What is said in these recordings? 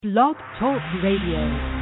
Blog Talk Radio.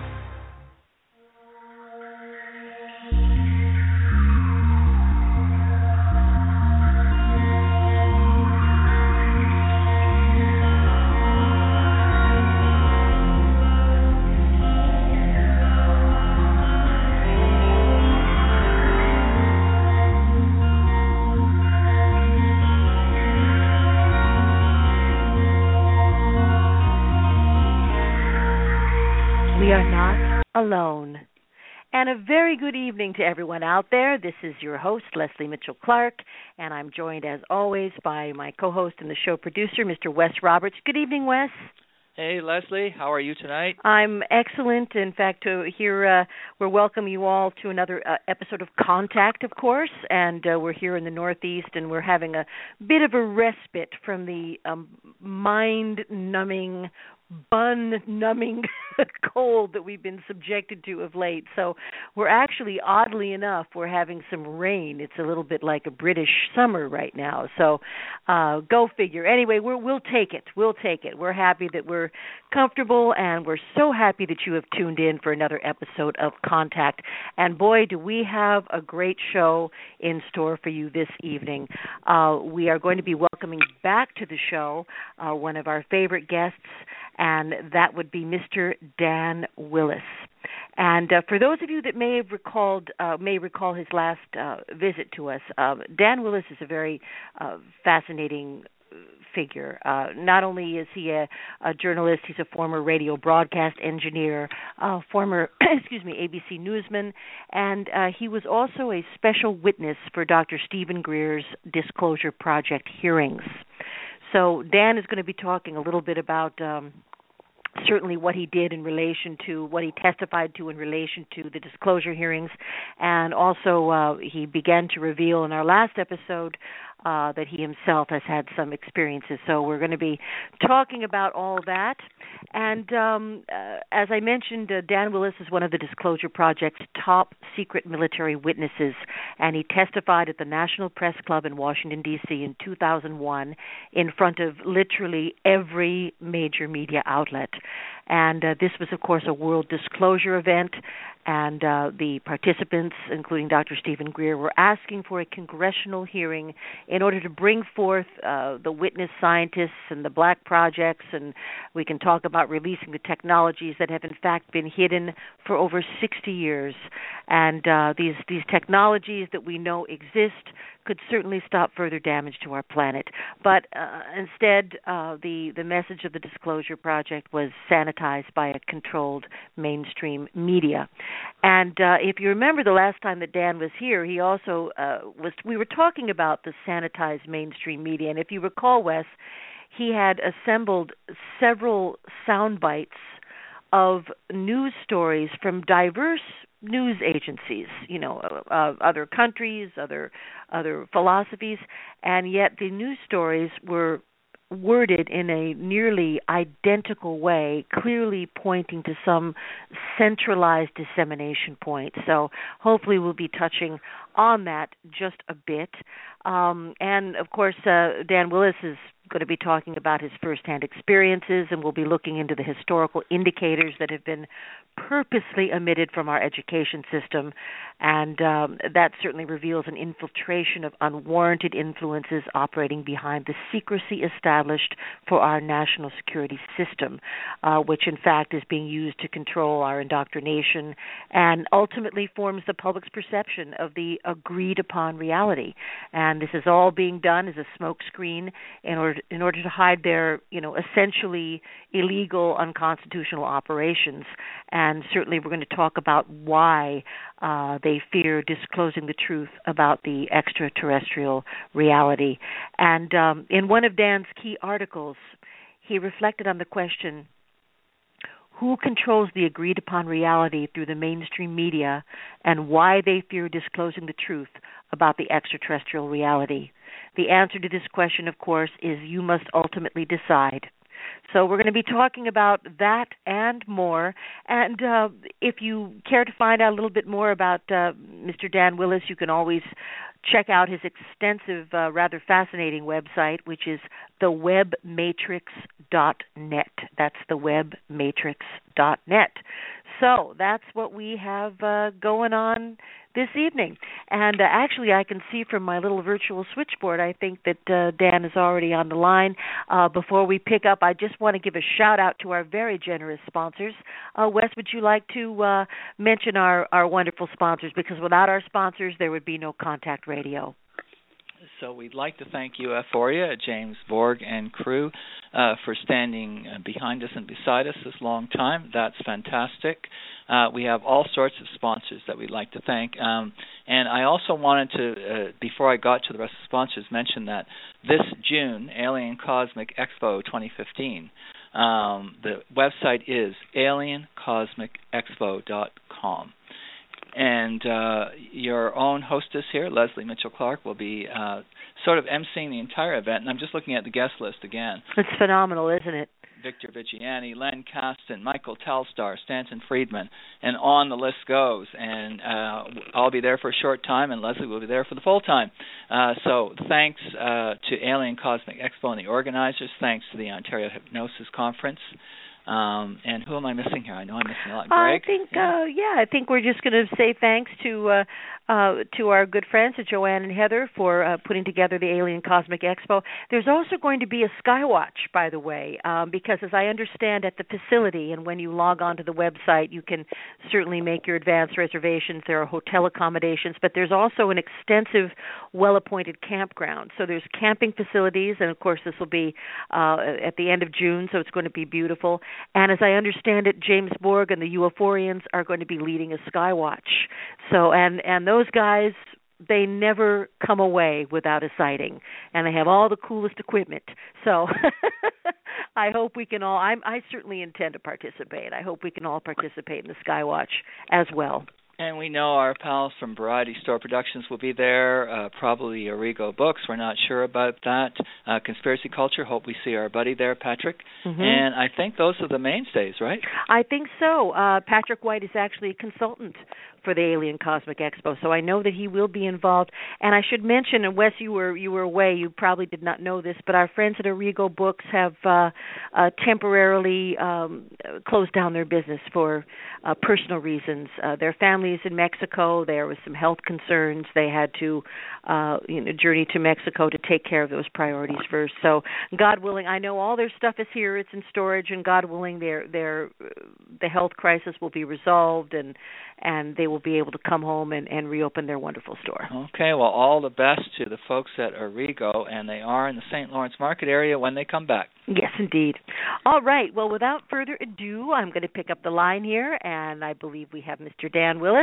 Alone. And a very good evening to everyone out there. This is your host, Leslie Mitchell Clark, and I'm joined, as always, by my co-host and the show producer, Mr. Wes Roberts. Good evening, Wes. Hey, Leslie. How are you tonight? I'm excellent. In fact, we're welcoming you all to another episode of Contact, of course, and we're here in the Northeast, and we're having a bit of a respite from the mind-numbing, bun-numbing cold that we've been subjected to of late. So we're actually, oddly enough, we're having some rain. It's a little bit like a British summer right now. So go figure. Anyway, we'll take it. We'll take it. We're happy that we're comfortable, and we're so happy that you have tuned in for another episode of Contact. And boy, do we have a great show in store for you this evening. We are going to be welcoming back to the show one of our favorite guests, and that would be Mr. Dan Willis. And for those of you that may recall his last visit to us, Dan Willis is a very fascinating figure. Not only is he a journalist, he's a former radio broadcast engineer, former ABC newsman, and he was also a special witness for Dr. Stephen Greer's Disclosure Project hearings. So Dan is going to be talking a little bit about certainly what he did in relation to what he testified to in relation to the disclosure hearings, and also he began to reveal in our last episode that he himself has had some experiences. So we're going to be talking about all that. And as I mentioned, Dan Willis is one of the Disclosure Project's top secret military witnesses, and he testified at the National Press Club in Washington, D.C. in 2001 in front of literally every major media outlet. And this was, of course, a world disclosure event, and the participants, including Dr. Stephen Greer, were asking for a congressional hearing in order to bring forth the witness scientists and the black projects, and we can talk about releasing the technologies that have in fact been hidden for over 60 years. And these technologies that we know exist could certainly stop further damage to our planet. But instead, the message of the Disclosure Project was sanitized by a controlled mainstream media. And if you remember the last time that Dan was here, he also we were talking about the sanitized mainstream media. And if you recall, Wes, he had assembled several sound bites of news stories from diverse news agencies, other countries, other philosophies, and yet the news stories were worded in a nearly identical way, clearly pointing to some centralized dissemination point. So hopefully we'll be touching on that just a bit. And, of course, Dan Willis is going to be talking about his firsthand experiences, and we'll be looking into the historical indicators that have been purposely omitted from our education system, and that certainly reveals an infiltration of unwarranted influences operating behind the secrecy established for our national security system, which in fact is being used to control our indoctrination and ultimately forms the public's perception of the agreed upon reality. And this is all being done as a smokescreen in order to hide their, essentially illegal, unconstitutional operations. And certainly we're going to talk about why they fear disclosing the truth about the extraterrestrial reality. And in one of Dan's key articles, he reflected on the question, who controls the agreed-upon reality through the mainstream media, and why they fear disclosing the truth about the extraterrestrial reality? The answer to this question, of course, is you must ultimately decide. So we're going to be talking about that and more. And if you care to find out a little bit more about Mr. Dan Willis, you can always check out his extensive, rather fascinating website, which is thewebmatrix.net. That's thewebmatrix.net. So that's what we have going on this evening. And actually, I can see from my little virtual switchboard, I think that Dan is already on the line. Before we pick up, I just want to give a shout-out to our very generous sponsors. Wes, would you like to mention our wonderful sponsors? Because without our sponsors, there would be no Contact Radio. So we'd like to thank UFOria, James Borg and crew, for standing behind us and beside us this long time. That's fantastic. We have all sorts of sponsors that we'd like to thank. And I also wanted to, before I got to the rest of the sponsors, mention that this June, Alien Cosmic Expo 2015, the website is aliencosmicexpo.com. And your own hostess here, Leslie Mitchell-Clark, will be sort of emceeing the entire event. And I'm just looking at the guest list again. It's phenomenal, isn't it? Victor Vigiani, Len Kasten, Michael Telstar, Stanton Friedman, and on the list goes. And I'll be there for a short time, and Leslie will be there for the full time. So thanks to Alien Cosmic Expo and the organizers. Thanks to the Ontario Hypnosis Conference. And who am I missing here? I know I'm missing a lot. Greg? I think we're just going to say thanks to our good friends, Joanne and Heather, for putting together the Alien Cosmic Expo. There's also going to be a Skywatch, by the way, because as I understand at the facility, and when you log on to the website, you can certainly make your advance reservations. There are hotel accommodations, but there's also an extensive, well-appointed campground. So there's camping facilities, and of course this will be at the end of June, so it's going to be beautiful. And as I understand it, James Borg and the UFOrians are going to be leading a Skywatch. So, and those guys, they never come away without a sighting, and they have all the coolest equipment. So I hope we can all, I certainly intend to participate. I hope we can all participate in the Skywatch as well. And we know our pals from Variety Store Productions will be there, probably Origo Books. We're not sure about that. Conspiracy Culture, hope we see our buddy there, Patrick. Mm-hmm. And I think those are the mainstays, right? I think so. Patrick White is actually a consultant for the Alien Cosmic Expo, so I know that he will be involved. And I should mention, and Wes, you were away, you probably did not know this, but our friends at Origo Books have temporarily closed down their business for personal reasons. Their family is in Mexico. There was some health concerns. They had to journey to Mexico to take care of those priorities first. So God willing, I know all their stuff is here. It's in storage, and God willing, the health crisis will be resolved, and they will be able to come home and reopen their wonderful store. Okay, well, all the best to the folks at Origo, and they are in the St. Lawrence market area when they come back. Yes, indeed. All right, well, without further ado, I'm going to pick up the line here, and I believe we have Mr. Dan Willis.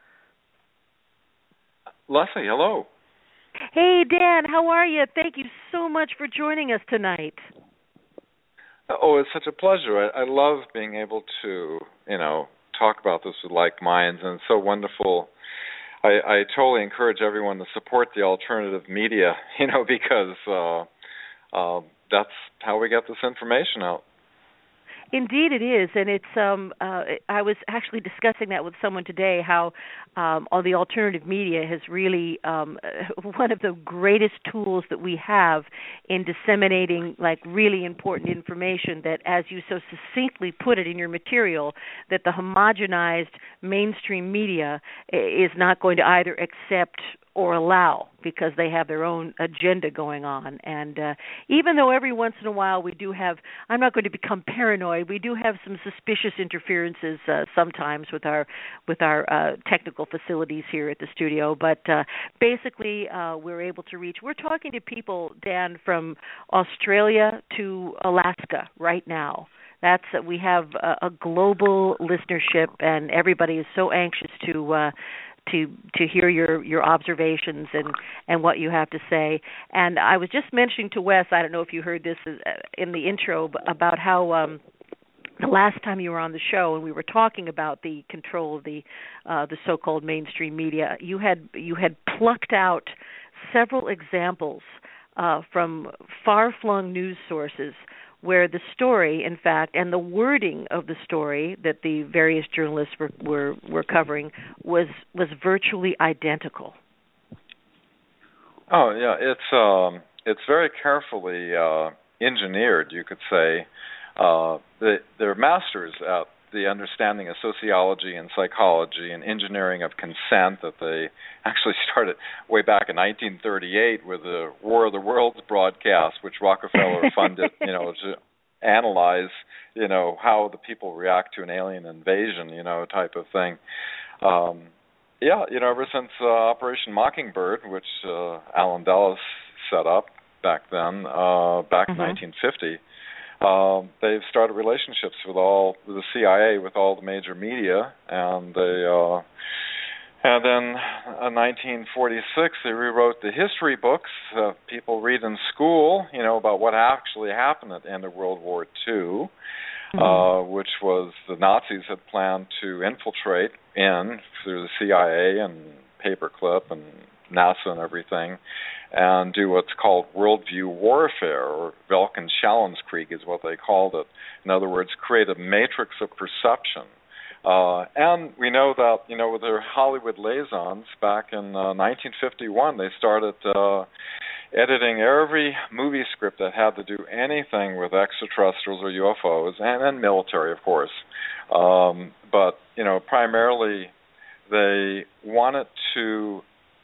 Leslie, hello. Hey, Dan, how are you? Thank you so much for joining us tonight. Oh, it's such a pleasure. I love being able to, talk about this with like minds, and it's so wonderful. I totally encourage everyone to support the alternative media, because that's how we get this information out. Indeed it is, and it's. I was actually discussing that with someone today, how all the alternative media has really one of the greatest tools that we have in disseminating really important information that, as you so succinctly put it in your material, that the homogenized mainstream media is not going to either accept or allow, because they have their own agenda going on. And even though every once in a while we do have, I'm not going to become paranoid, we do have some suspicious interferences sometimes with our technical facilities here at the studio, but basically we're able to reach. We're talking to people, Dan, from Australia to Alaska right now. We have a global listenership, and everybody is so anxious to hear your observations and what you have to say. And I was just mentioning to Wes, I don't know if you heard this in the intro, about how the last time you were on the show and we were talking about the control of the so-called mainstream media, you had plucked out several examples from far-flung news sources where the story, in fact, and the wording of the story that the various journalists were covering was virtually identical. Oh yeah, it's very carefully engineered, you could say. They're masters at the understanding of sociology and psychology and engineering of consent that they actually started way back in 1938 with the War of the Worlds broadcast, which Rockefeller funded, to analyze, how the people react to an alien invasion, type of thing. Ever since Operation Mockingbird, which Alan Dulles set up back then, back in 1950, they've started relationships with the CIA, with all the major media, and then in 1946 they rewrote the history books people read in school, about what actually happened at the end of World War II, which was the Nazis had planned to infiltrate in through the CIA and paperclip and NASA and everything, and do what's called worldview warfare, or Weltanschauungskrieg is what they called it. In other words, create a matrix of perception. And we know that, with their Hollywood liaisons, back in 1951, they started editing every movie script that had to do anything with extraterrestrials or UFOs, and military, of course. But, primarily they wanted to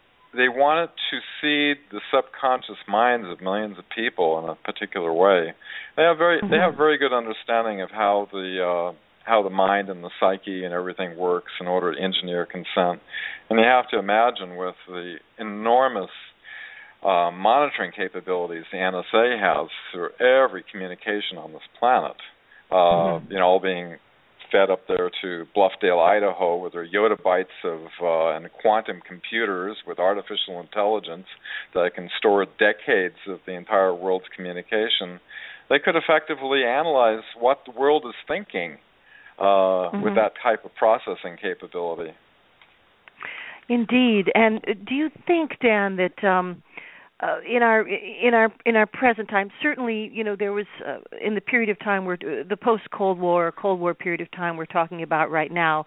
seed the subconscious minds of millions of people in a particular way. They have very good understanding of how the mind and the psyche and everything works in order to engineer consent. And you have to imagine, with the enormous monitoring capabilities the NSA has through every communication on this planet, all being fed up there to Bluffdale, Idaho, with their yottabytes and quantum computers with artificial intelligence that can store decades of the entire world's communication. They could effectively analyze what the world is thinking with that type of processing capability. Indeed. And do you think, Dan, that in our present time, certainly, there was in the period of time where the post-Cold War, Cold War period of time we're talking about right now,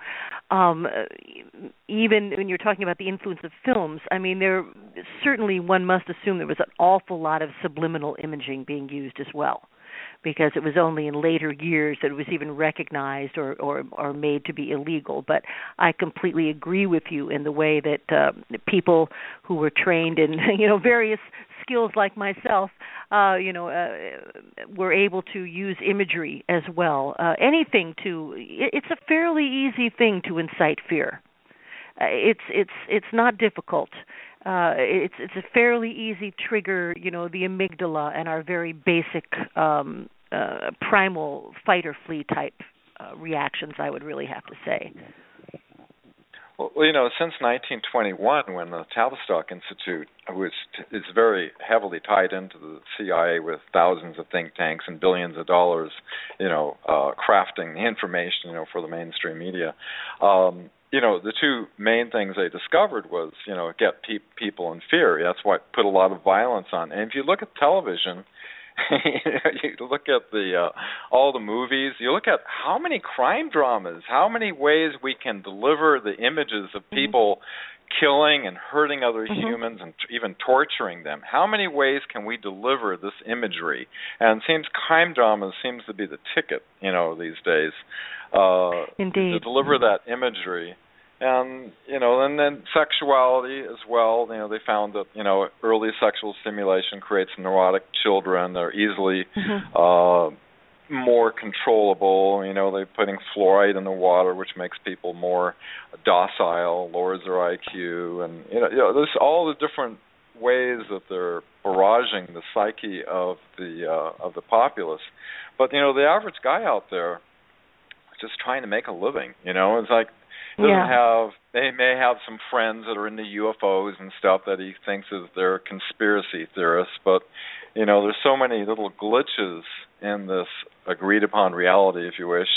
even when you're talking about the influence of films, there certainly, one must assume there was an awful lot of subliminal imaging being used as well, because it was only in later years that it was even recognized or made to be illegal. But I completely agree with you in the way that people who were trained in various skills like myself, were able to use imagery as well. It's a fairly easy thing to incite fear. It's not difficult. It's a fairly easy trigger, the amygdala and our very basic primal fight or flee type reactions, I would really have to say. Well, since 1921, when the Tavistock Institute, which is very heavily tied into the CIA with thousands of think tanks and billions of dollars, crafting the information, for the mainstream media, the two main things they discovered was, get people in fear. That's what put a lot of violence on. And if you look at television, you look at all the movies, you look at how many crime dramas, how many ways we can deliver the images of people killing and hurting other humans and even torturing them. How many ways can we deliver this imagery? And it seems crime drama seems to be the ticket, these days. Indeed. To deliver that imagery. And, and then sexuality as well. They found that, early sexual stimulation creates neurotic children. They're easily more controllable. They're putting fluoride in the water, which makes people more docile, lowers their IQ. And, there's all the different ways that they're barraging the psyche of the populace. But, the average guy out there is just trying to make a living. It's like, they may have some friends that are into UFOs and stuff that he thinks is their conspiracy theorists, but there's so many little glitches in this agreed upon reality, if you wish,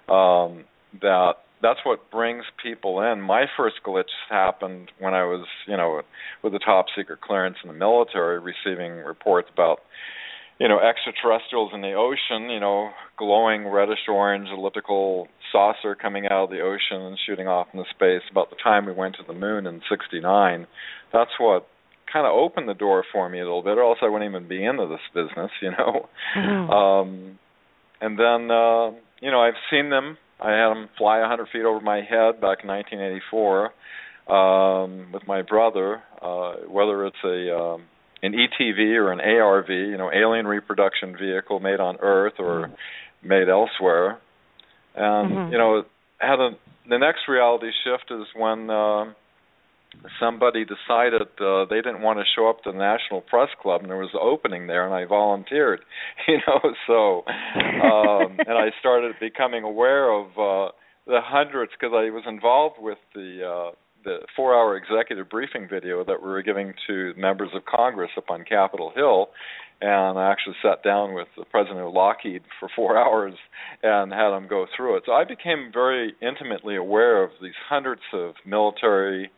that's what brings people in. My first glitch happened when I was, with the top secret clearance in the military, receiving reports about extraterrestrials in the ocean, glowing reddish-orange elliptical saucer coming out of the ocean and shooting off into space about the time we went to the moon in '69. That's what kind of opened the door for me a little bit, or else I wouldn't even be into this business, Mm-hmm. And then, I've seen them. I had them fly 100 feet over my head back in 1984 with my brother, whether it's an ETV or an ARV, alien reproduction vehicle made on Earth or made elsewhere. And, the next reality shift is when somebody decided they didn't want to show up to the National Press Club, and there was an opening there, and I volunteered, so, and I started becoming aware of the hundreds, because I was involved with the 4-hour executive briefing video that we were giving to members of Congress up on Capitol Hill, and I actually sat down with the president of Lockheed for 4 hours and had him go through it. So I became very intimately aware of these hundreds of military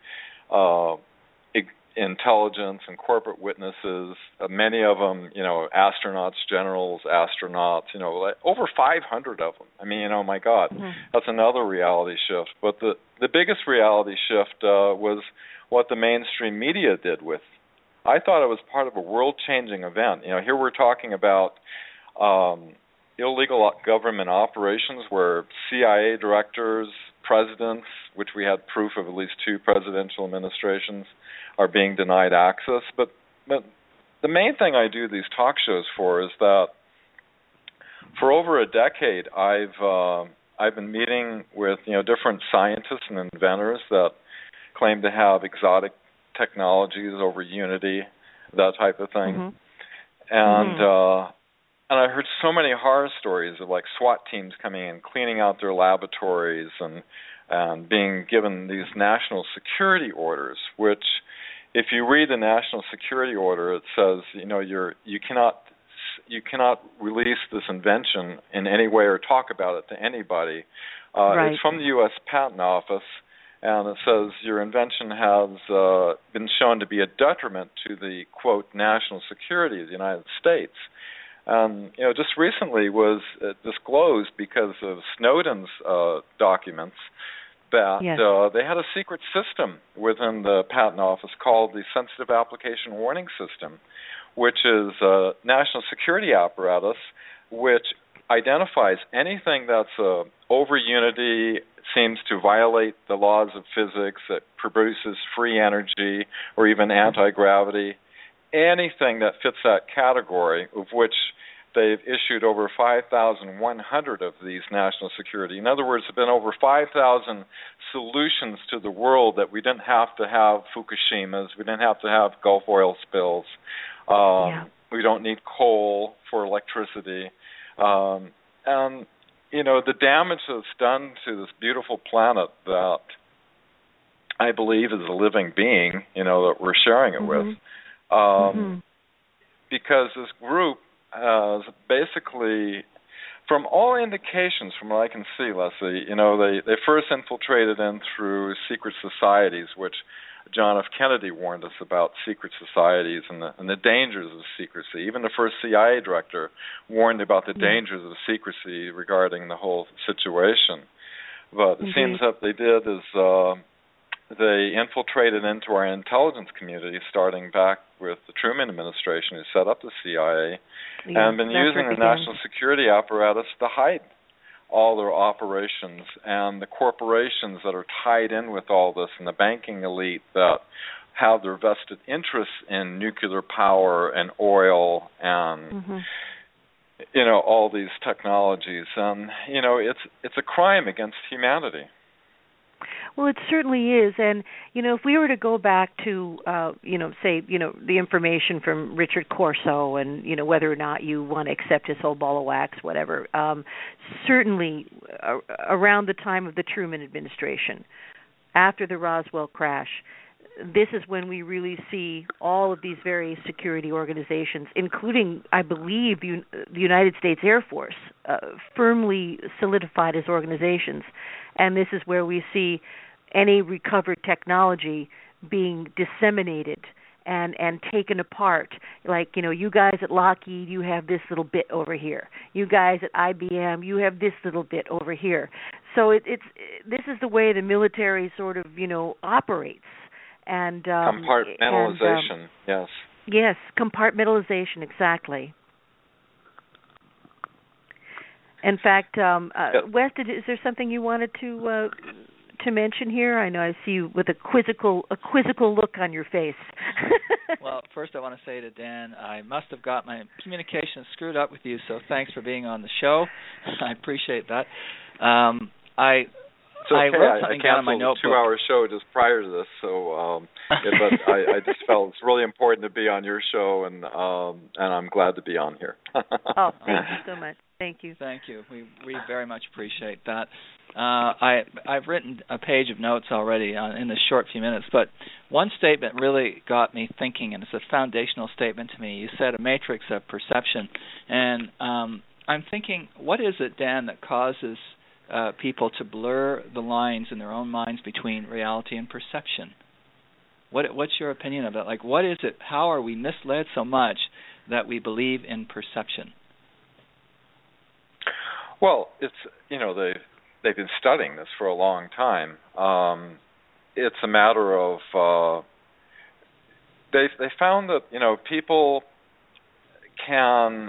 intelligence and corporate witnesses, many of them, astronauts, generals, astronauts, like over 500 of them. I mean, my God, that's another reality shift. But the biggest reality shift was what the mainstream media did with. I thought it was part of a world-changing event. Here we're talking about illegal government operations where CIA directors, presidents, which we had proof of at least 2 presidential administrations, are being denied access. But the main thing I do these talk shows for is that for over a decade I've been meeting with different scientists and inventors that claim to have exotic technologies over Unity, that type of thing. And I heard so many horror stories of like SWAT teams coming in, cleaning out their laboratories, and being given these national security orders, which, if you read the national security order, it says you cannot release this invention in any way or talk about it to anybody. Right. It's from the U.S. Patent Office, and it says your invention has been shown to be a detriment to the, quote, national security of the United States. Just recently was disclosed because of Snowden's documents that they had a secret system within the Patent Office called the Sensitive Application Warning System, which is a national security apparatus which identifies anything that's over Unity, seems to violate the laws of physics, that produces free energy or even anti-gravity, anything that fits that category, of which they've issued over 5,100 of these national security. In other words, there have been over 5,000 solutions to the world that we didn't have to have Fukushimas, we didn't have to have Gulf oil spills, we don't need coal for electricity. And, the damage that's done to this beautiful planet that I believe is a living being, that we're sharing it with. Because this group has basically, from all indications, from what I can see, Leslie, they first infiltrated in through secret societies, which John F. Kennedy warned us about secret societies and the dangers of secrecy. Even the first CIA director warned about the dangers of secrecy regarding the whole situation. But it seems that they did is they infiltrated into our intelligence community, starting back with the Truman administration, who set up the CIA, and been using the national security apparatus to hide all their operations, and the corporations that are tied in with all this, and the banking elite that have their vested interests in nuclear power and oil and all these technologies. And it's a crime against humanity. Well, it certainly is. And, if we were to go back to, say, the information from Richard Corso and, whether or not you want to accept his whole ball of wax, whatever, certainly around the time of the Truman administration, after the Roswell crash, this is when we really see all of these various security organizations, including, I believe, the United States Air Force, firmly solidified as organizations. And this is where we see any recovered technology being disseminated and taken apart. Like, you guys at Lockheed, you have this little bit over here. You guys at IBM, you have this little bit over here. So this is the way the military sort of, operates. And compartmentalization, yes. Yes, compartmentalization, exactly. In fact, Wes, is there something you wanted to mention here? I know I see you with a quizzical look on your face. Well, first I want to say to Dan, I must have got my communication screwed up with you, so thanks for being on the show. I appreciate that. I wrote something down in my notebook. I canceled a 2-hour show just prior to this, so but I just felt it's really important to be on your show, and I'm glad to be on here. Oh, thank you so much. Thank you. Thank you. We very much appreciate that. I've written a page of notes already in the short few minutes, but one statement really got me thinking, and it's a foundational statement to me. You said a matrix of perception, and I'm thinking, what is it, Dan, that causes people to blur the lines in their own minds between reality and perception? What's your opinion of that? Like, what is it? How are we misled so much that we believe in perception? Well, it's they've been studying this for a long time. It's a matter of they found that people can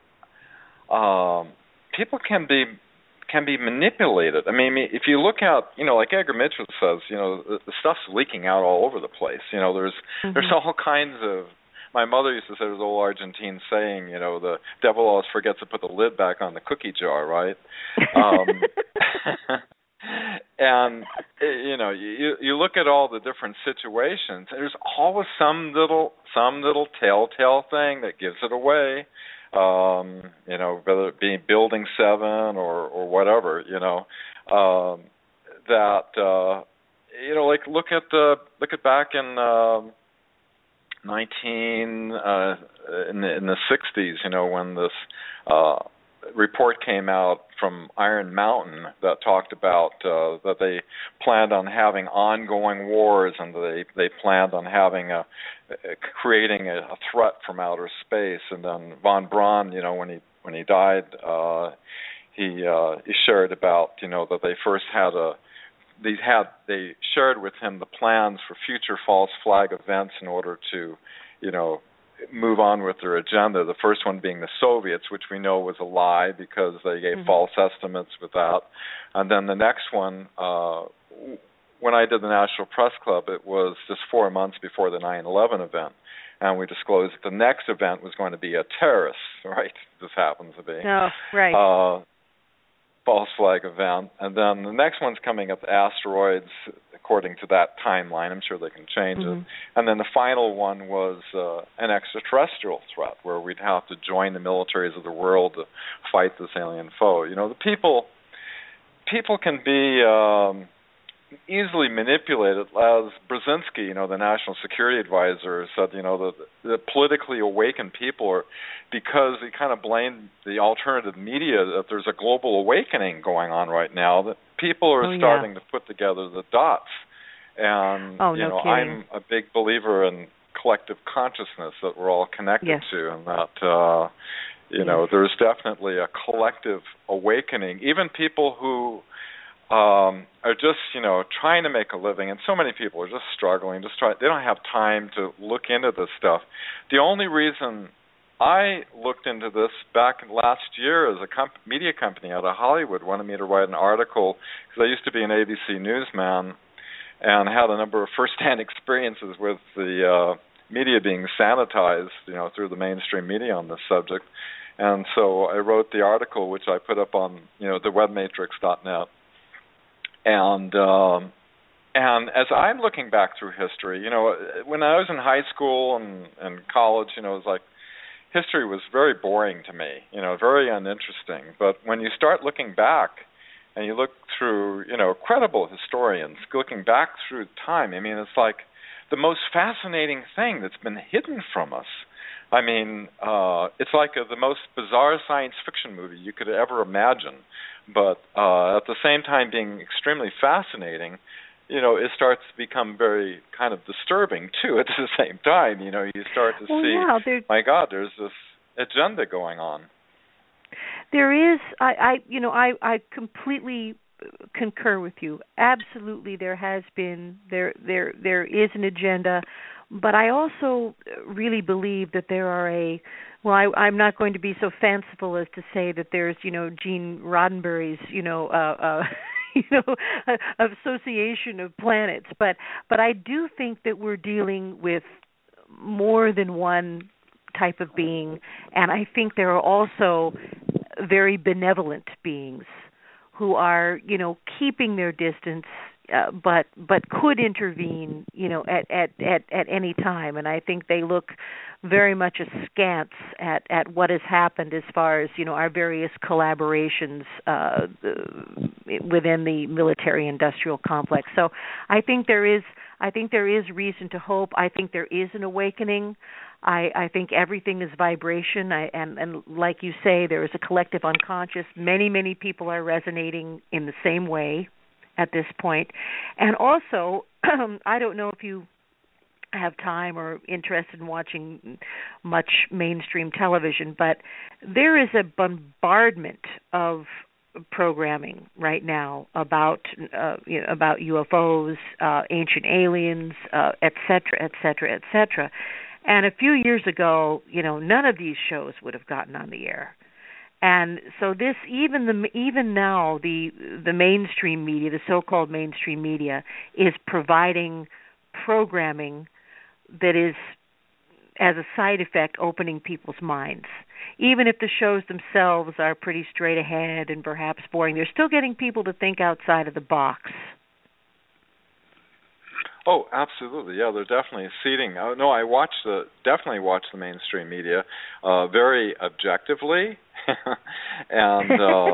be manipulated. I mean, if you look at like Edgar Mitchell says, the stuff's leaking out all over the place. There's all kinds of. My mother used to say, there's an old Argentine saying, the devil always forgets to put the lid back on the cookie jar, right? And you look at all the different situations. There's always some little telltale thing that gives it away. Whether it be Building 7 or whatever. Like look at back in. In the 60s, when this report came out from Iron Mountain that talked about that they planned on having ongoing wars, and they planned on having creating a threat from outer space. And then von Braun, when he died, he shared about that they first had they shared with him the plans for future false flag events in order to, move on with their agenda. The first one being the Soviets, which we know was a lie because they gave false estimates with that. And then the next one, when I did the National Press Club, it was just 4 months before the 9/11 event. And we disclosed that the next event was going to be a terrorist, right? This happens to be. Oh, right. False flag event, and then the next one's coming up, asteroids, according to that timeline. I'm sure they can change it. And then the final one was an extraterrestrial threat, where we'd have to join the militaries of the world to fight this alien foe. The people can be easily manipulated. As Brzezinski, the national security advisor, said, the politically awakened people are, because he kind of blamed the alternative media that there's a global awakening going on right now, that people are starting to put together the dots. And, I'm a big believer in collective consciousness that we're all connected to, and that, there's definitely a collective awakening. Even people who are just, trying to make a living, and so many people are just struggling, they don't have time to look into this stuff. The only reason I looked into this back last year is a media company out of Hollywood wanted me to write an article, because I used to be an ABC newsman and had a number of first-hand experiences with the media being sanitized, through the mainstream media on this subject. And so I wrote the article, which I put up on, the webmatrix.net. And as I'm looking back through history, when I was in high school and college, it was like history was very boring to me, very uninteresting. But when you start looking back and you look through, credible historians looking back through time, I mean, it's like the most fascinating thing that's been hidden from us. I mean, it's like the most bizarre science fiction movie you could ever imagine, but at the same time being extremely fascinating. it starts to become very kind of disturbing too. At the same time, you start to see, my God, there's this agenda going on. There is. I completely concur with you. Absolutely, there has been there is an agenda, but I also really believe that there are I'm not going to be so fanciful as to say that there's Gene Roddenberry's association of planets, but I do think that we're dealing with more than one type of being, and I think there are also very benevolent beings who are, keeping their distance, but could intervene, at any time. And I think they look very much askance at what has happened as far as, our various collaborations within the military-industrial complex. So I think there is reason to hope. I think there is an awakening. I think everything is vibration, and like you say, there is a collective unconscious. Many, many people are resonating in the same way at this point. And also, I don't know if you have time or interested in watching much mainstream television, but there is a bombardment of programming right now about UFOs, ancient aliens, et cetera, et cetera, et cetera. And a few years ago, none of these shows would have gotten on the air. And so this, even now, the mainstream media, the so-called mainstream media, is providing programming that is, as a side effect, opening people's minds. Even if the shows themselves are pretty straight ahead and perhaps boring, they're still getting people to think outside of the box. Oh, absolutely. Yeah, they're definitely seeding. I definitely watch the mainstream media very objectively, and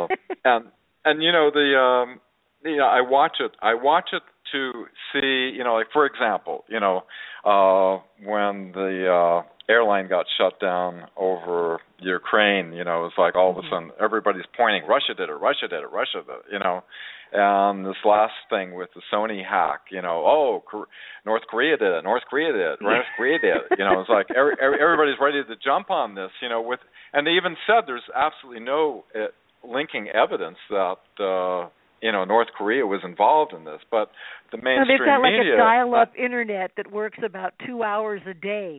I watch it. I watch it to see, like for example, when the airline got shut down over Ukraine, it was like all of a sudden everybody's pointing, Russia did it. And this last thing with the Sony hack, North Korea did it. It's like everybody's ready to jump on this, and they even said there's absolutely no linking evidence that North Korea was involved in this, but the mainstream media. They've got like a dial-up internet that works about 2 hours a day.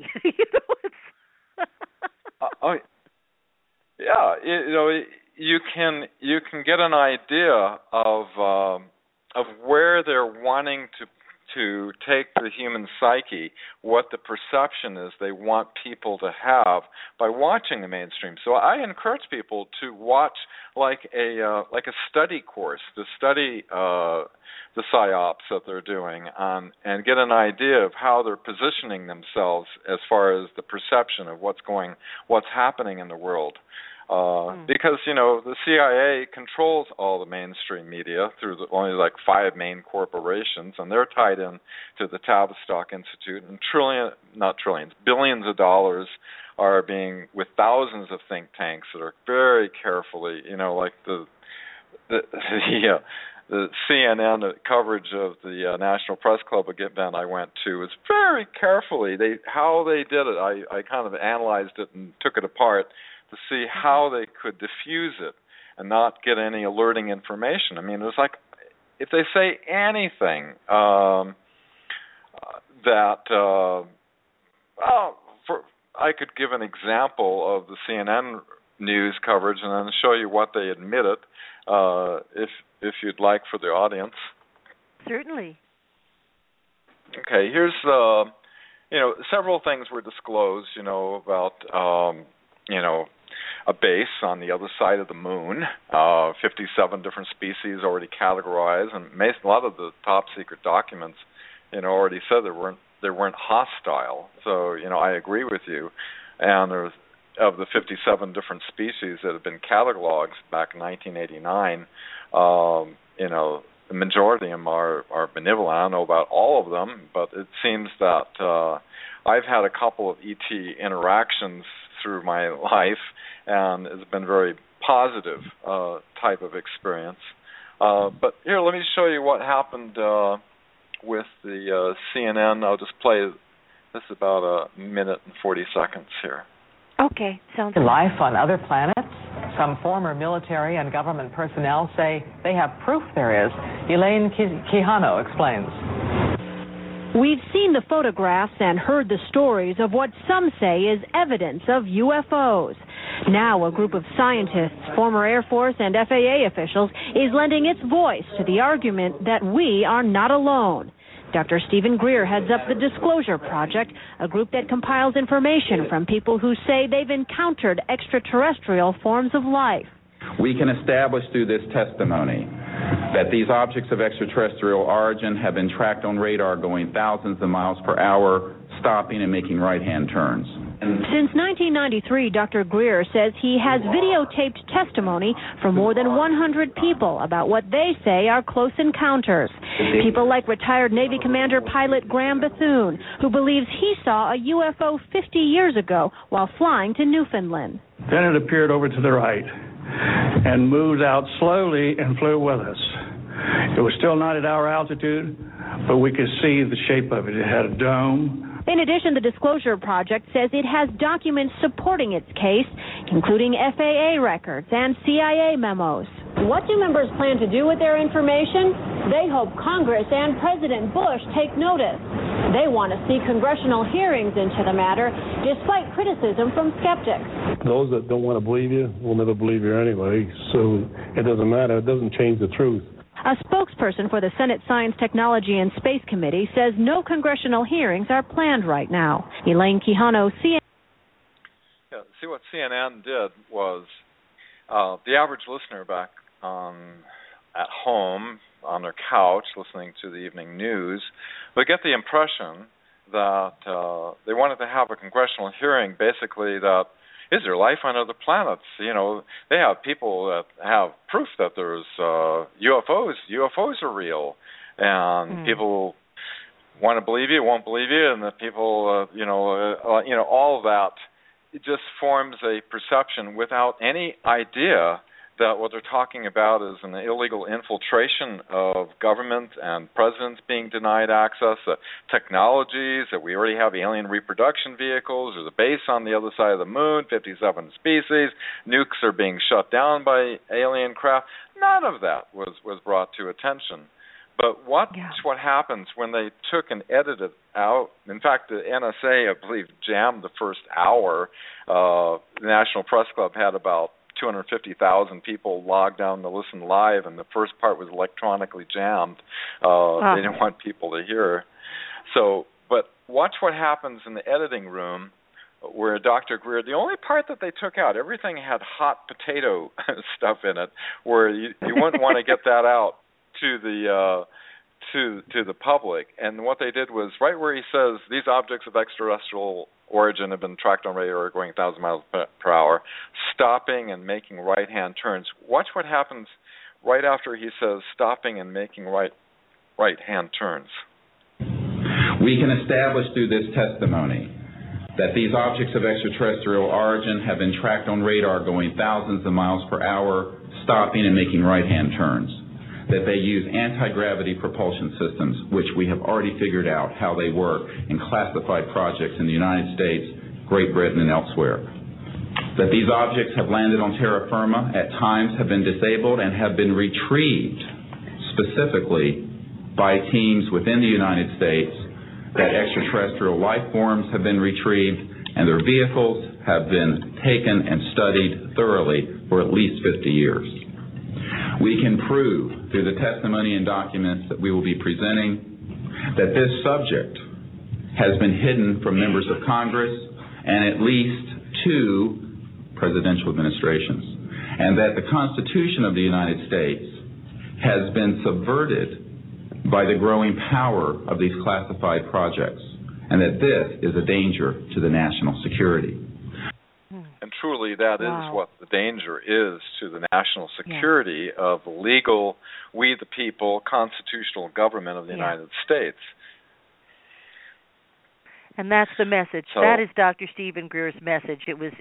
You can get an idea of where they're wanting to take the human psyche, what the perception is they want people to have by watching the mainstream. So I encourage people to watch like a study course, to study the psyops that they're doing, and get an idea of how they're positioning themselves as far as the perception of what's happening in the world. Because the CIA controls all the mainstream media through only like 5 main corporations, and they're tied in to the Tavistock Institute, and billions of dollars are being, with thousands of think tanks that are very carefully, like the CNN coverage of the National Press Club event I went to is very carefully how they did it. I kind of analyzed it and took it apart to see how they could diffuse it and not get any alerting information. I mean, it was like if they say anything I could give an example of the CNN news coverage and then show you what they admitted, if you'd like, for the audience. Certainly. Okay, here's several things were disclosed, about a base on the other side of the moon, 57 different species already categorized, and a lot of the top secret documents, already said they weren't hostile. So, I agree with you. And there's, of the 57 different species that have been cataloged back in 1989, the majority of them are benevolent. I don't know about all of them, but it seems that I've had a couple of ET interactions through my life, and it's been very positive type of experience. But here, let me show you what happened with the CNN. I'll just play this about a minute and 40 seconds here. Okay, sounds good. Life on other planets? Some former military and government personnel say they have proof there is. Elaine Quijano explains. We've seen the photographs and heard the stories of what some say is evidence of UFOs. Now a group of scientists, former Air Force and FAA officials, is lending its voice to the argument that we are not alone. Dr. Stephen Greer heads up the Disclosure Project, a group that compiles information from people who say they've encountered extraterrestrial forms of life. We can establish through this testimony that these objects of extraterrestrial origin have been tracked on radar going thousands of miles per hour, stopping and making right-hand turns. Since 1993, Dr. Greer says he has videotaped testimony from more than 100 people about what they say are close encounters. People like retired Navy Commander pilot Graham Bethune, who believes he saw a UFO 50 years ago while flying to Newfoundland. Then it appeared over to the right and moved out slowly and flew with us. It was still not at our altitude, but we could see the shape of it. It had a dome. In addition, the Disclosure Project says it has documents supporting its case, including FAA records and CIA memos. What do members plan to do with their information? They hope Congress and President Bush take notice. They want to see congressional hearings into the matter, despite criticism from skeptics. Those that don't want to believe you will never believe you anyway, so it doesn't matter. It doesn't change the truth. A spokesperson for the Senate Science, Technology, and Space Committee says no congressional hearings are planned right now. Elaine Quijano, CNN. Yeah, see, what CNN did was the average listener back at home on their couch listening to the evening news would get the impression that they wanted to have a congressional hearing, basically that is there life on other planets? You know, they have people that have proof that there's UFOs. UFOs are real, and people want to believe you, won't believe you, and the people, all of that. It just forms a perception without any idea that what they're talking about is an illegal infiltration of government and presidents being denied access, technologies, that we already have alien reproduction vehicles, there's a base on the other side of the moon, 57 species, nukes are being shut down by alien craft. None of that was brought to attention. But what happens when they took and edited out? In fact, the NSA, I believe, jammed the first hour. The National Press Club had about 250,000 people logged on to listen live, and the first part was electronically jammed. They didn't want people to hear. So, but watch what happens in the editing room where Dr. Greer, the only part that they took out, everything had hot potato stuff in it, where you wouldn't want to get that out to the public. And what they did was right where he says these objects of extraterrestrial origin have been tracked on radar going 1,000 miles per hour, stopping and making right-hand turns. Watch what happens right after he says stopping and making right-hand turns. We can establish through this testimony that these objects of extraterrestrial origin have been tracked on radar going thousands of miles per hour, stopping and making right-hand turns, that they use anti-gravity propulsion systems, which we have already figured out how they work in classified projects in the United States, Great Britain, and elsewhere, that these objects have landed on terra firma, at times have been disabled, and have been retrieved specifically by teams within the United States, that extraterrestrial life forms have been retrieved, and their vehicles have been taken and studied thoroughly for at least 50 years. We can prove through the testimony and documents that we will be presenting that this subject has been hidden from members of Congress and at least 2 presidential administrations, and that the Constitution of the United States has been subverted by the growing power of these classified projects, and that this is a danger to the national security. And truly, that is what the danger is to the national security of the legal, we the people, constitutional government of the United States. And that's the message. So, that is Dr. Stephen Greer's message. It was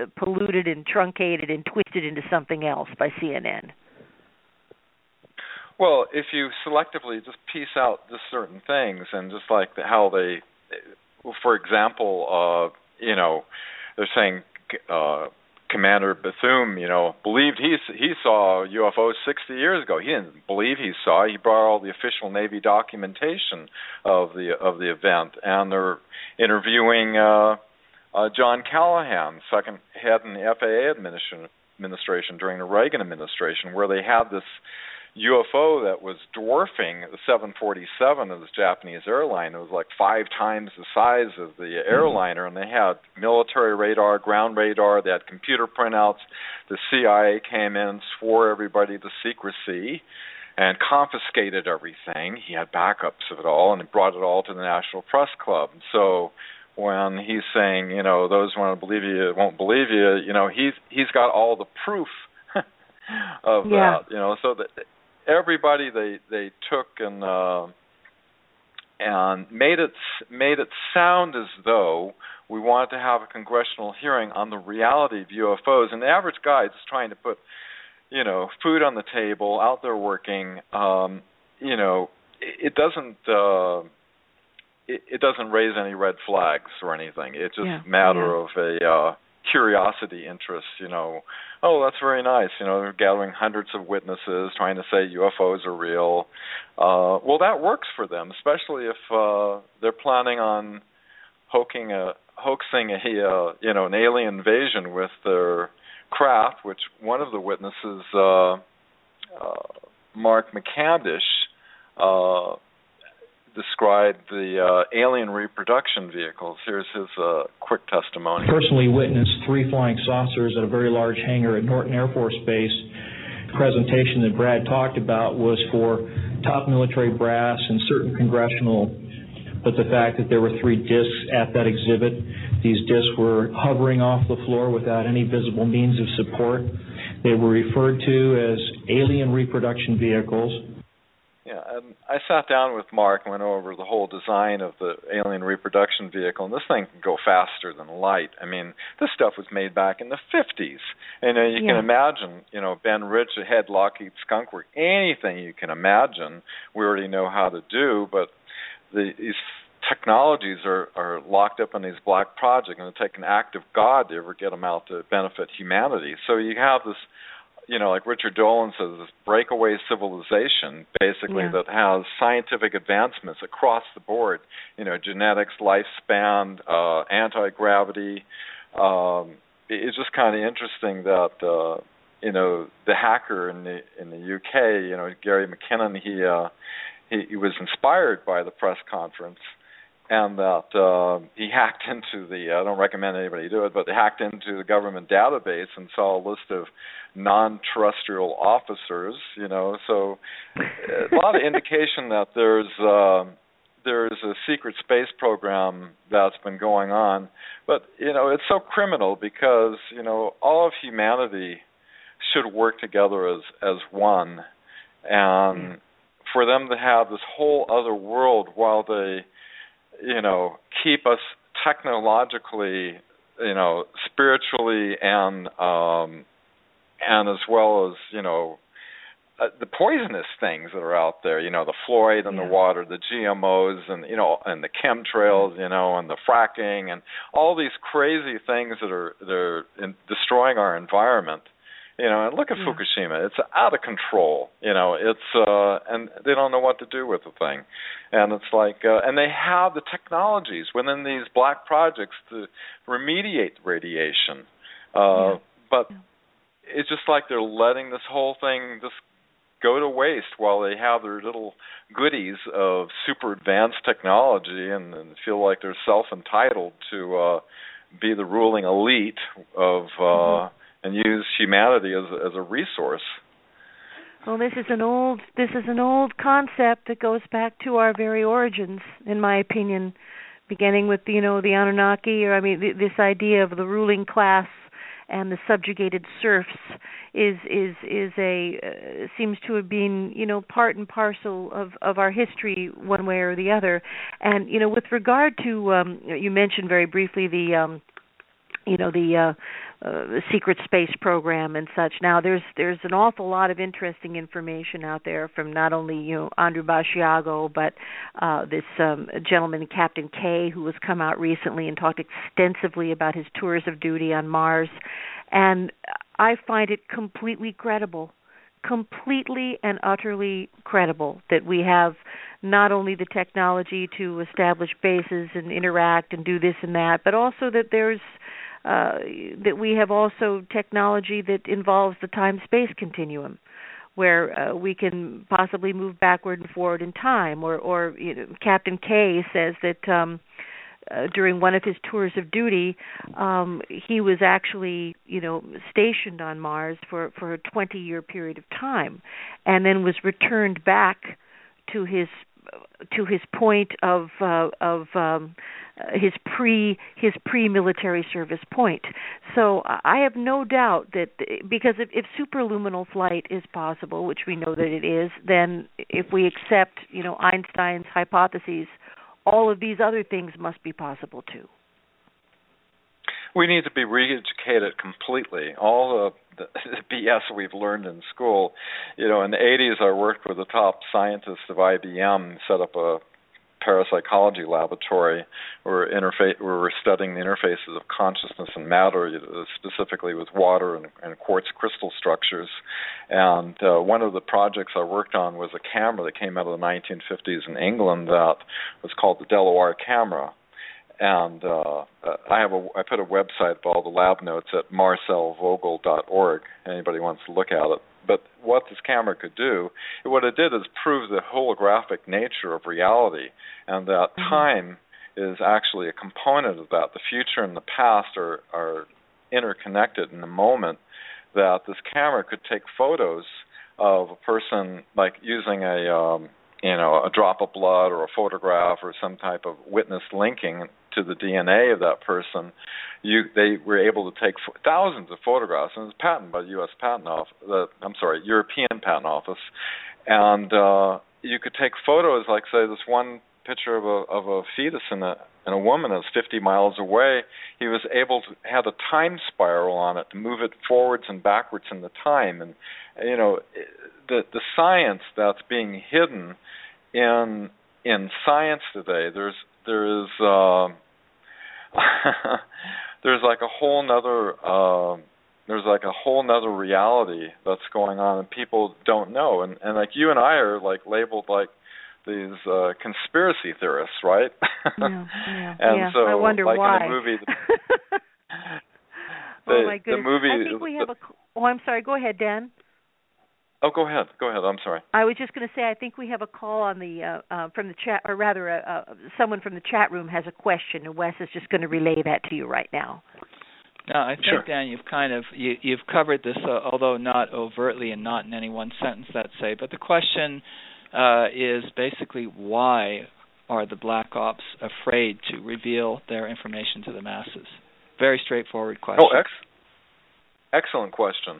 polluted and truncated and twisted into something else by CNN. Well, if you selectively just piece out just certain things, and just like how they, for example, they're saying Commander Bethune, believed he saw UFOs 60 years ago. He didn't believe he saw. He brought all the official Navy documentation of the event, and they're interviewing John Callahan, second head in the FAA administration during the Reagan administration, where they had this UFO that was dwarfing the 747 of this Japanese airline. It was like 5 times the size of the airliner, and they had military radar, ground radar, they had computer printouts. The CIA came in, swore everybody to secrecy, and confiscated everything. He had backups of it all, and brought it all to the National Press Club. So when he's saying, those who want to believe you won't believe you, he's got all the proof of that, so that everybody they took and made it sound as though we wanted to have a congressional hearing on the reality of UFOs, and the average guy is trying to put food on the table, out there working. It doesn't raise any red flags or anything. It's just a matter of a curiosity interest, oh, that's very nice. They're gathering hundreds of witnesses trying to say UFOs are real. Well, that works for them, especially if they're planning on hoaxing an alien invasion with their craft, which one of the witnesses, Mark McCandish, described the alien reproduction vehicles. Here's his quick testimony. Personally witnessed 3 flying saucers at a very large hangar at Norton Air Force Base. The presentation that Brad talked about was for top military brass and certain congressional, but the fact that there were 3 discs at that exhibit, these discs were hovering off the floor without any visible means of support. They were referred to as alien reproduction vehicles. Yeah, and I sat down with Mark and went over the whole design of the alien reproduction vehicle, and this thing can go faster than light. I mean, this stuff was made back in the 50s. And you can imagine, Ben Rich, the head Lockheed Skunk Works, anything you can imagine, we already know how to do, but these technologies are locked up in these black projects, and it'll take an act of God to ever get them out to benefit humanity. So you have this, like Richard Dolan says, this breakaway civilization, basically, that has scientific advancements across the board, genetics, lifespan, anti-gravity. It's just kind of interesting that, the hacker in the UK, Gary McKinnon, he was inspired by the press conference, and that he hacked into I don't recommend anybody do it, but they hacked into the government database and saw a list of non-terrestrial officers, so a lot of indication that there's a secret space program that's been going on. But, it's so criminal because, all of humanity should work together as one. And for them to have this whole other world while they, keep us technologically, spiritually and as well as, the poisonous things that are out there, the fluoride in the water, the GMOs and, and the chemtrails, and the fracking and all these crazy things that are destroying our environment. And look at Fukushima. It's out of control. It's and they don't know what to do with the thing. And it's like, and they have the technologies within these black projects to remediate the radiation. But it's just like they're letting this whole thing just go to waste while they have their little goodies of super advanced technology and feel like they're self-entitled to be the ruling elite of and use humanity as a resource. Well, this is an old concept that goes back to our very origins, in my opinion, beginning with the Anunnaki, or this idea of the ruling class and the subjugated serfs seems to have been part and parcel of our history one way or the other. And with regard to you mentioned very briefly the secret space program and such. Now, there's an awful lot of interesting information out there from not only Andrew Basiago, but this gentleman, Captain K, who has come out recently and talked extensively about his tours of duty on Mars, and I find it completely and utterly credible that we have not only the technology to establish bases and interact and do this and that, but also that there's that we have also technology that involves the time-space continuum, where we can possibly move backward and forward in time. Or Captain K says that during one of his tours of duty, he was actually, stationed on Mars for a 20-year period of time, and then was returned back to his point of his pre-military service point. So I have no doubt that, because if superluminal flight is possible, which we know that it is, then if we accept Einstein's hypotheses, all of these other things must be possible too. We need to be re-educated completely. All the BS we've learned in school. In the 80s, I worked with the top scientists of IBM, set up a parapsychology laboratory where we're studying the interfaces of consciousness and matter, specifically with water and quartz crystal structures. And one of the projects I worked on was a camera that came out of the 1950s in England that was called the Deloire camera. And I put a website of all the lab notes at marcelvogel.org. Anybody wants to look at it. But what this camera could do, what it did is prove the holographic nature of reality, and that time is actually a component of that. The future and the past are interconnected in the moment. That this camera could take photos of a person, like using a drop of blood or a photograph or some type of witness linking to the DNA of that person. They were able to take thousands of photographs, and it's patented by the European Patent Office. And you could take photos, like say this one picture of a fetus in a woman that's 50 miles away. He was able to have a time spiral on it to move it forwards and backwards in the time. And the science that's being hidden in science today, there's like a whole nother reality that's going on, and people don't know. And like you and I are like labeled like these conspiracy theorists, right? Yeah. So I wonder like why. In the movie, oh my goodness! The movie. I think we have I'm sorry. Go ahead, Dan. Oh, go ahead. I'm sorry. I was just going to say, I think we have a call on the from the chat, or rather, someone from the chat room has a question, and Wes is just going to relay that to you right now. No, I think, Dan, you've covered this, although not overtly and not in any one sentence, let's say. But the question is basically, why are the Black Ops afraid to reveal their information to the masses? Very straightforward question. Oh, excellent question.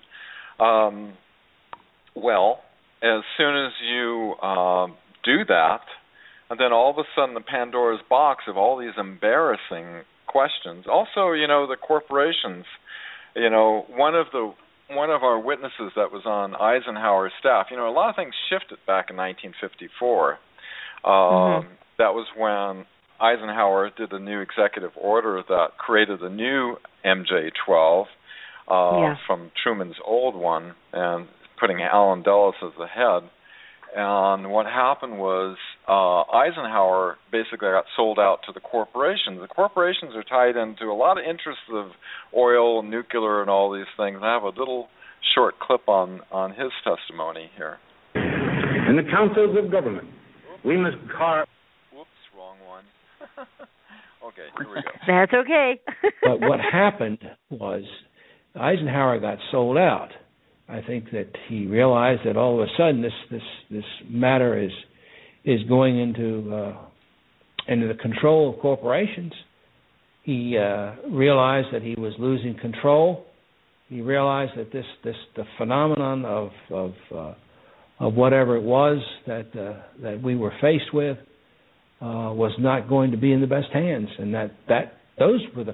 Well, as soon as you do that, and then all of a sudden the Pandora's box of all these embarrassing questions. Also, the corporations. One of our witnesses that was on Eisenhower's staff. A lot of things shifted back in 1954. That was when Eisenhower did a new executive order that created a new MJ-12 from Truman's old one, and putting Allen Dulles as the head. And what happened was Eisenhower basically got sold out to the corporations. The corporations are tied into a lot of interests of oil, nuclear, and all these things. I have a little short clip on his testimony here. In the councils of government, we must carve... Whoops, wrong one. Okay, here we go. That's okay. But what happened was Eisenhower got sold out. I think that he realized that all of a sudden this matter is going into the control of corporations. He realized that he was losing control. He realized that the phenomenon of whatever it was that we were faced with was not going to be in the best hands, and that those were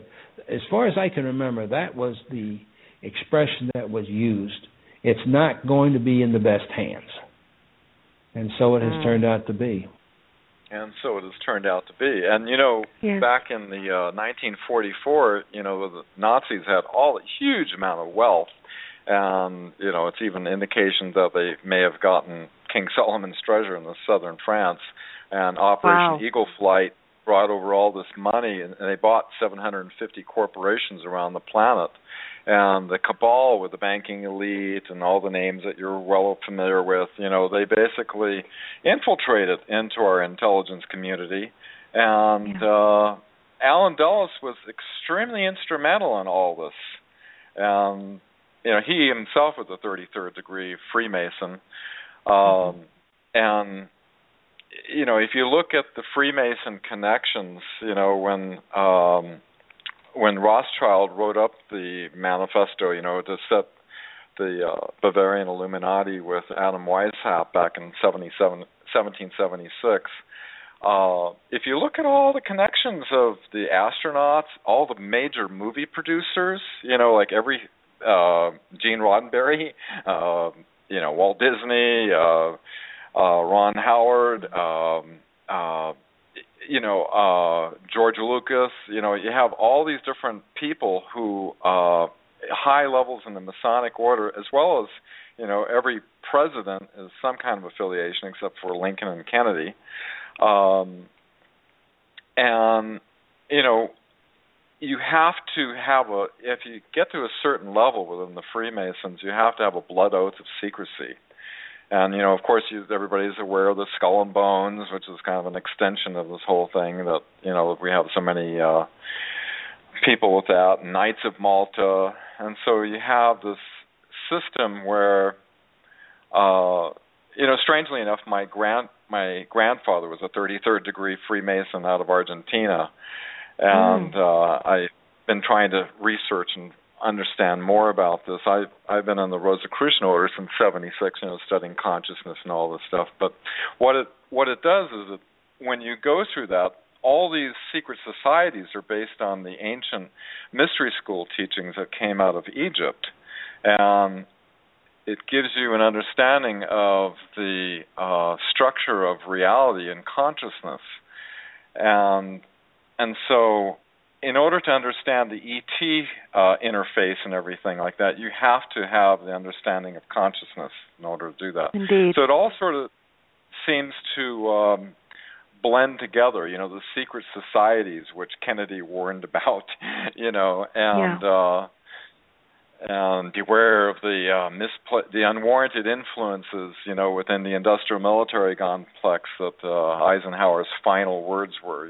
as far as I can remember, that was the expression that was used. It's not going to be in the best hands. And so it has turned out to be. And so it has turned out to be. And, back in the 1944, the Nazis had all a huge amount of wealth. And, it's even indication that they may have gotten King Solomon's treasure in the southern France. And Operation Eagle Flight brought over all this money, and they bought 750 corporations around the planet. And the cabal with the banking elite and all the names that you're well familiar with, they basically infiltrated into our intelligence community. And Alan Dulles was extremely instrumental in all this. And, he himself was a 33rd degree Freemason. And, if you look at the Freemason connections, when Rothschild wrote up the manifesto, to set the Bavarian Illuminati with Adam Weishaupt back in 1776, if you look at all the connections of the astronauts, all the major movie producers, like every Gene Roddenberry, Walt Disney, Ron Howard, George Lucas, you have all these different people who high levels in the Masonic order, as well as, every president is some kind of affiliation except for Lincoln and Kennedy. You have to have if you get to a certain level within the Freemasons, you have to have a blood oath of secrecy. And, of course, everybody's aware of the Skull and Bones, which is kind of an extension of this whole thing that, we have so many people with that, Knights of Malta. And so you have this system where, strangely enough, my grandfather was a 33rd degree Freemason out of Argentina. And I've been trying to research and understand more about this. I've been in the Rosicrucian order since '76, studying consciousness and all this stuff. But what it does is that when you go through that, all these secret societies are based on the ancient mystery school teachings that came out of Egypt, and it gives you an understanding of the structure of reality and consciousness, and so, in order to understand the ET interface and everything like that, you have to have the understanding of consciousness in order to do that. Indeed. So it all sort of seems to blend together, the secret societies which Kennedy warned about, and beware of the unwarranted influences, within the industrial military complex that Eisenhower's final words were,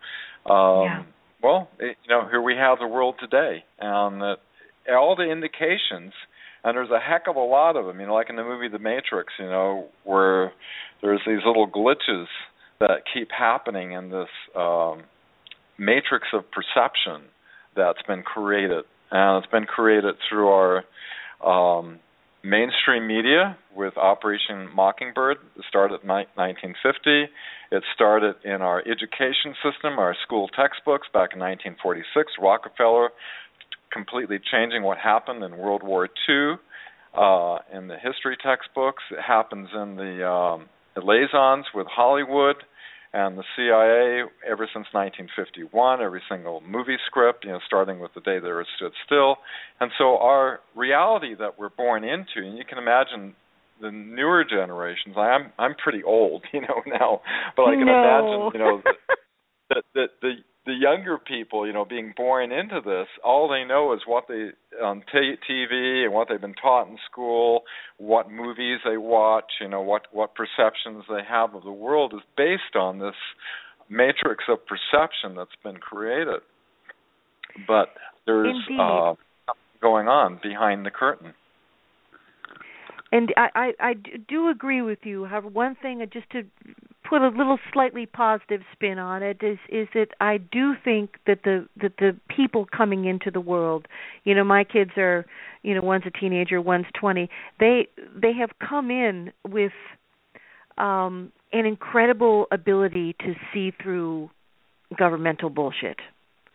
Well, here we have the world today, and all the indications, and there's a heck of a lot of them, like in the movie The Matrix, where there's these little glitches that keep happening in this matrix of perception that's been created. And it's been created through our mainstream media with Operation Mockingbird. It started in 1950. It started in our education system, our school textbooks back in 1946. Rockefeller completely changing what happened in World War II in the history textbooks. It happens in the liaisons with Hollywood and the CIA ever since 1951, every single movie script, starting with The Day the Earth Stood Still. And so our reality that we're born into, and you can imagine the newer generations, I'm pretty old, now, but I can imagine, the younger people, you know, being born into this, all they know is what they on TV and what they've been taught in school, what movies they watch, you know, what perceptions they have of the world is based on this matrix of perception that's been created. But there's going on behind the curtain. And I do agree with you. However, one thing, just to put a little slightly positive spin on it, is that I do think that the people coming into the world, you know, my kids are, you know, one's a teenager, one's 20. They have come in with an incredible ability to see through governmental bullshit.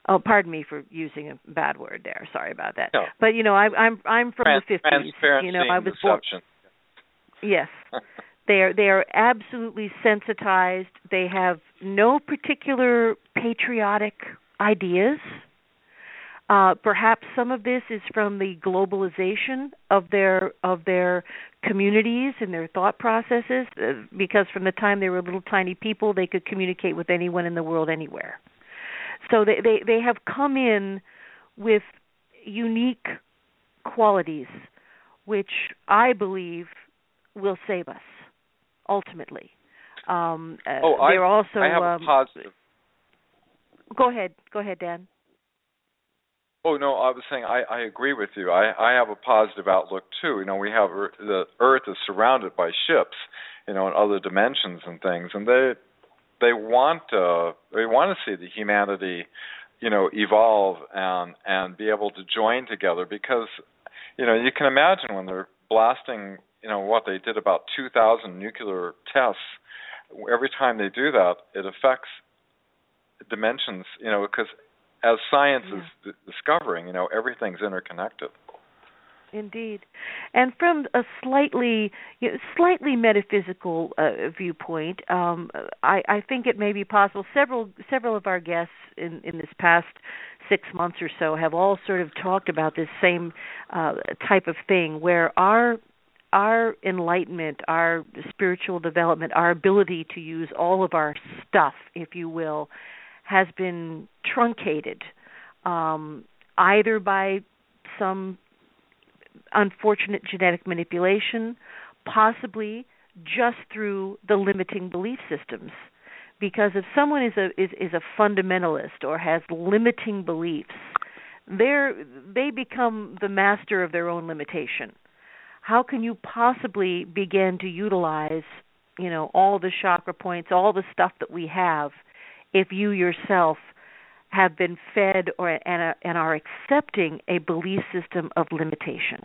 Oh, pardon me for using a bad word there. Sorry about that. No. But I'm from the 50s. Transparency I was born. Yes. They are absolutely sensitized. They have no particular patriotic ideas. Perhaps some of this is from the globalization of their communities and their thought processes, because from the time they were little tiny people, they could communicate with anyone in the world anywhere. So they have come in with unique qualities, which I believe will save us ultimately. They're also. I have a positive. Go ahead, Dan. Oh no, I was saying I agree with you. I have a positive outlook too. We have the Earth is surrounded by ships, in other dimensions and things, and they want to see the humanity, evolve and be able to join together, because you can imagine when they're blasting, what they did, about 2,000 nuclear tests. Every time they do that, it affects dimensions, because as science is discovering, everything's interconnected. Indeed. And from a slightly metaphysical viewpoint, I think it may be possible. Several of our guests in this past 6 months or so have all sort of talked about this same type of thing, where our enlightenment, our spiritual development, our ability to use all of our stuff, if you will, has been truncated, either by some unfortunate genetic manipulation, possibly just through the limiting belief systems. Because if someone is a fundamentalist or has limiting beliefs, they become the master of their own limitation. How can you possibly begin to utilize, all the chakra points, all the stuff that we have, if you yourself have been fed and are accepting a belief system of limitation?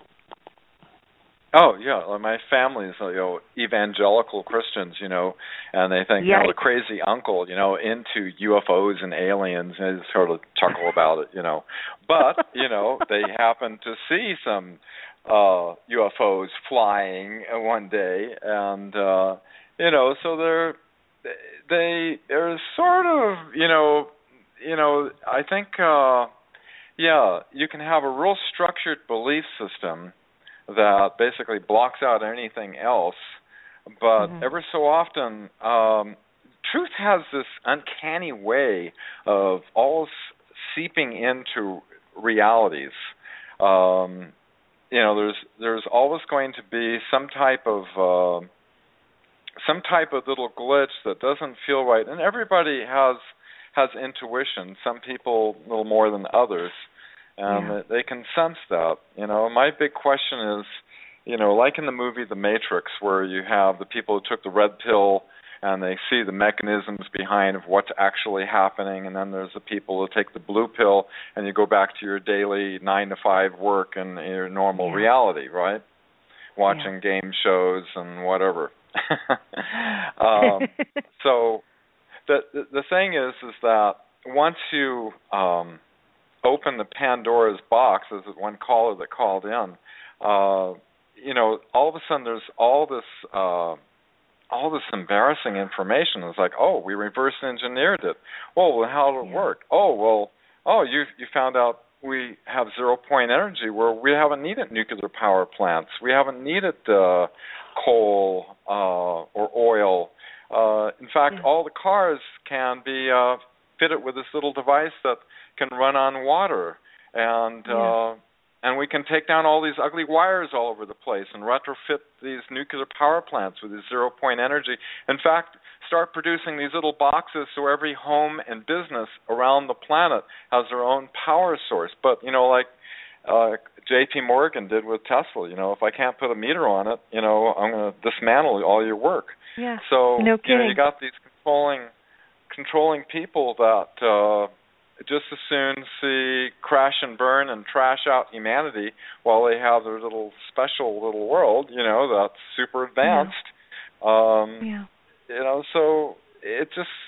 Oh yeah, well, my family is evangelical Christians, and they think the crazy uncle, into UFOs and aliens, and they sort of chuckle about it, But they happen to see some UFOs flying one day, and so they're sort of I think you can have a real structured belief system that basically blocks out anything else, but ever so often truth has this uncanny way of always seeping into realities. There's always going to be some type of little glitch that doesn't feel right, and everybody has intuition. Some people a little more than others, and they can sense that. My big question is, like in the movie The Matrix, where you have the people who took the red pill and they see the mechanisms behind of what's actually happening, and then there's the people who take the blue pill and you go back to your daily 9-to-5 work and your normal reality, right? Watching game shows and whatever. So the thing is that once you open the Pandora's box, as one caller that called in, all of a sudden there's all this embarrassing information. It's like, oh, we reverse engineered it. Well, how did it work? You found out we have 0-point energy where we haven't needed nuclear power plants. We haven't needed coal or oil. In fact, all the cars can be fitted with this little device that can run on water, and we can take down all these ugly wires all over the place and retrofit these nuclear power plants with this 0-point energy. In fact, start producing these little boxes so every home and business around the planet has their own power source. But, like J.P. Morgan did with Tesla, if I can't put a meter on it, I'm going to dismantle all your work. Yeah. So, no kidding. You got these controlling people that just as soon see crash and burn and trash out humanity while they have their little special little world, that's super advanced. So it just,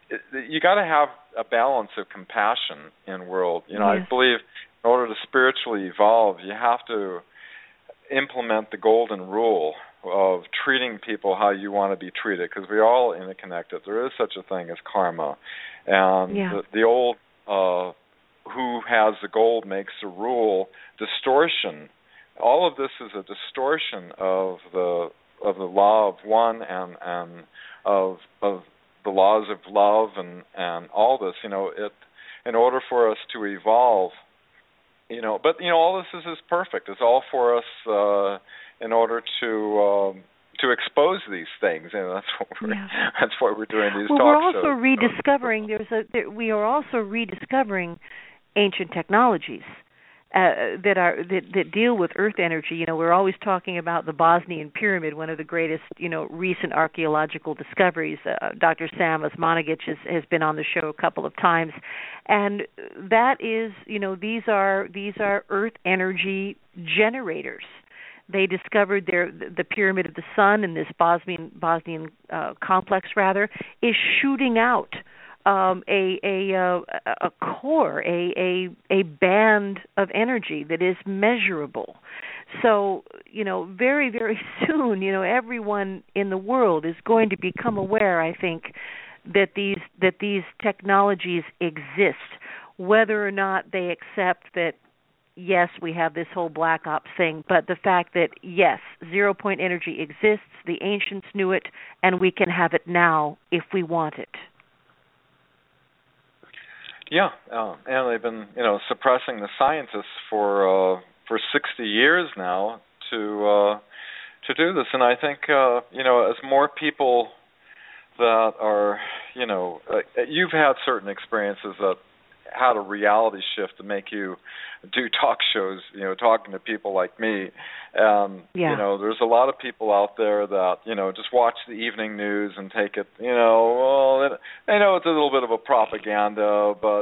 you got to have a balance of compassion in the world. Yes. I believe in order to spiritually evolve, you have to implement the golden rule of treating people how you want to be treated, because we're all interconnected. There is such a thing as karma. And the old who has the gold makes the rule distortion. All of this is a distortion of the law of one and of the laws of love and all this. In order for us to evolve, but all this is perfect. It's all for us in order to expose these things. That's why we're doing these talk shows. We're also rediscovering. We are also rediscovering ancient technologies that deal with earth energy. We're always talking about the Bosnian Pyramid, one of the greatest, recent archaeological discoveries. Dr. Sam Osmanagic has been on the show a couple of times, and that is, these are earth energy generators. They discovered the Pyramid of the Sun, and this Bosnian complex is shooting out a core, a band of energy that is measurable. So, very, very soon, everyone in the world is going to become aware, I think, that these technologies exist, whether or not they accept that, yes, we have this whole black ops thing, but the fact that, yes, zero-point energy exists, the ancients knew it, and we can have it now if we want it. Yeah, and they've been, suppressing the scientists for 60 years now to do this. And I think, as more people that are, you've had certain experiences that had a reality shift to make you do talk shows, talking to people like me. And, there's a lot of people out there that, just watch the evening news and take it, they know it's a little bit of a propaganda, but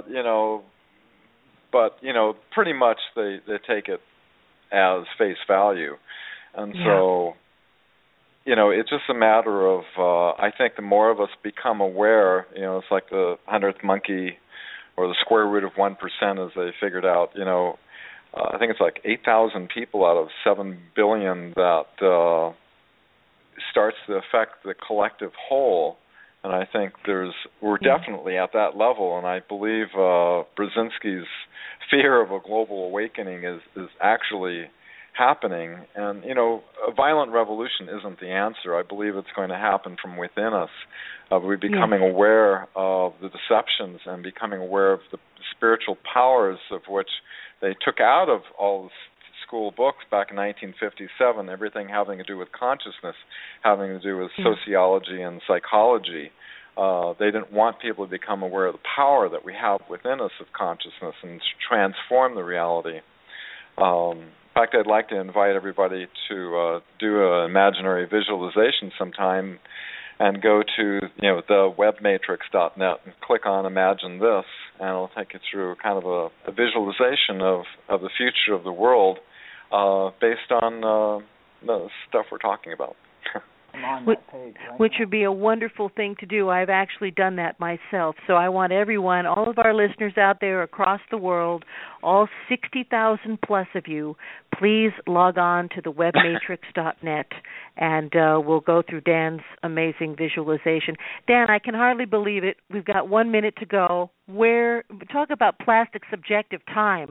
pretty much they take it as face value. And so, it's just a matter of, I think the more of us become aware, it's like the 100th monkey or the square root of 1%, as they figured out. I think it's like 8,000 people out of 7 billion that starts to affect the collective whole. And I think we're definitely at that level. And I believe Brzezinski's fear of a global awakening is actually happening. And, a violent revolution isn't the answer. I believe it's going to happen from within us. We're becoming aware of the deceptions and becoming aware of the spiritual powers of which they took out of all the school books back in 1957, everything having to do with consciousness, having to do with sociology and psychology. They didn't want people to become aware of the power that we have within us of consciousness and transform the reality. In fact, I'd like to invite everybody to do an imaginary visualization sometime and go to the webmatrix.net and click on Imagine This, and it'll take you through kind of a visualization of the future of the world based on the stuff we're talking about. Which would be a wonderful thing to do. I've actually done that myself. So I want everyone, all of our listeners out there across the world, all 60,000 plus of you, please log on to the webmatrix.net, and we'll go through Dan's amazing visualization. Dan, I can hardly believe it. We've got 1 minute to go. Talk about plastic subjective time.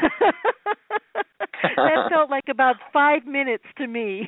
That felt like about 5 minutes to me.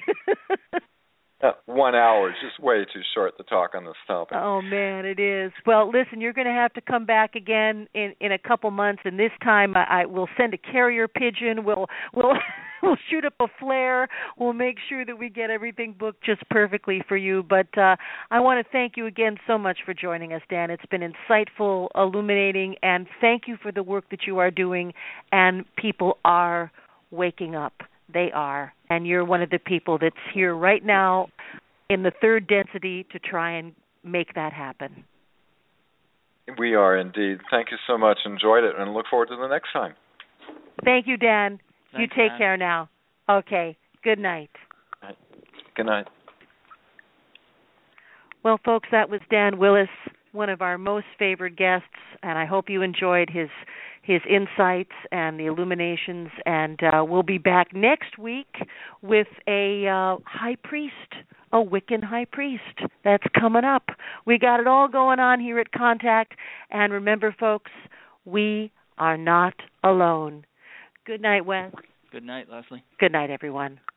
1 hour is just way too short to talk on this topic. Oh, man, it is. Well, listen, you're going to have to come back again in a couple months, and this time I will send a carrier pigeon. We'll shoot up a flare. We'll make sure that we get everything booked just perfectly for you. But I want to thank you again so much for joining us, Dan. It's been insightful, illuminating, and thank you for the work that you are doing, and people are waking up. They are. And you're one of the people that's here right now in the third density to try and make that happen. We are indeed. Thank you so much. Enjoyed it and look forward to the next time. Thank you, Dan. Thanks, you take Dan. care now. Okay. Good night. Good night. Well, folks, that was Dan Willis, one of our most favored guests, and I hope you enjoyed his insights and the illuminations. And we'll be back next week with a high priest, a Wiccan high priest. That's coming up. We got it all going on here at Contact. And remember, folks, we are not alone. Good night, Wes. Good night, Leslie. Good night, everyone.